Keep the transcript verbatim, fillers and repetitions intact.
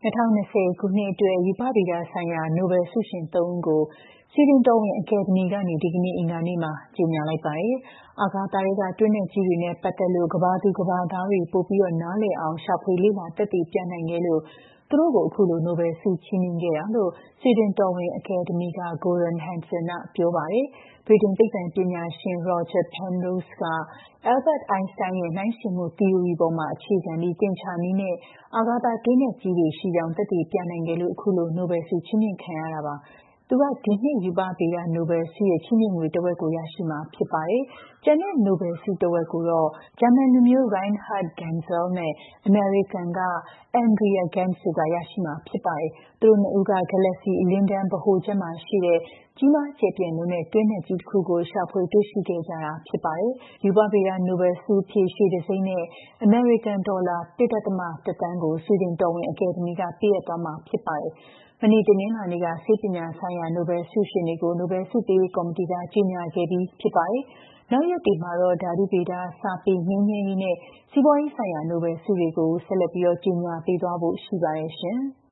2020 ခုနှစ်အတွက်ရူပဗေဒဆိုင်ရာနိုဘယ်ဆုရှင်သုံးဦးကိုဆွီဒင်တော်ဝင်အကယ်ဒမီကနေဒီကနေ့အင်္ဂါနေ့မှာကြေညာလိုက်ပါတယ်။အာကာသထဲကတွင်းနက်ကြီးတွေနဲ့ပတ်သက်လို့ကမ္ဘာသူကမ္ဘာသားတွေပိုပြီးနားလည်အောင်ရှာဖွေလေ့လာသက်သေပြနိုင်ခဲ့လို့သူတို့ကိုအခုလိုနိုဘယ်ဆုချီးမြှင့်ခဲ့တာလို့ဆွီဒင်တော်ဝင်အကယ်ဒမီက Göran Hansson ကပြောပါတယ်။ဗြိတိန်သိပ္ပံပညာရှင် Roger Penrose က Albert Einstein ရဲ့နှိုင်းယှဉ်မှုသီအိုရီပေါ်မှာအခြေခံပြီးသင်္ချာနည်းနဲ့အာကာသတွင်းနက်ကြီးတွေရှိကြောင်းသက်သေပြနိုင်ခဲ့လို့အခုလိုနိုဘယ်ဆုချီးမြှင့်ခံရတာပါ။သူကဒီနှစ်ရူပဗေဒနိုဘယ်ဆုရဲ့ချီးမြှင့်ငွေတစ်ဝက်ကိုရရှိမှာဖြစ်ပါတယ်။ကျန်တဲ့နိုဘယ်ဆုတစ်ဝက်ကိုတော့ဂျာမန်လူမျိုး Reinhard Genzel နဲ့အမေရိကန်က Andrea Ghez တို့ကရရှိမှာဖြစ်ပါတယ်။သူတို့နှစ်ဦးက Galaxy အလင်းတန်းဗဟိုချက်မှာရှိတဲ့ကြီးမားကျယ်ပြန့်လွန်းတဲ့တွင်းနက်ကြီးတစ်ခုကိုရှာဖွေတွေ့ရှိခဲ့ကြတာဖြစ်ပါတယ်။ရူပဗေဒနိုဘယ်ဆုအဖြစ်ရှေ့တံဆိပ်နဲ့အမေရိကန်ဒေါ်လာ တစ်.တစ်သန်းကိုဆွီဒင်တော်ဝင်အကယ်ဒမီကပေးအပ်သွားမှာဖြစ်ပါတယ်။မနေ့တနင်္လာနေ့ကဆေးပညာဆိုင်ရာနိုဘယ်ဆုရှင်တွေကိုနိုဘယ်ဆုပေးရေးကော်မတီကကြေညာခဲ့ပြီးဖြစ်ပါတယ်။နောက်ရက်တွေမှာတော့ဓာတုဗေဒ၊စာပေ၊ငြိမ်းချမ်းရေးနဲ့စီးပွားရေးဆိုင်ရာနိုဘယ်ဆုတွေကိုဆက်လက်ပြီးကြေညာပေးသွားဖို့ရှိပါတယ်ရှင်။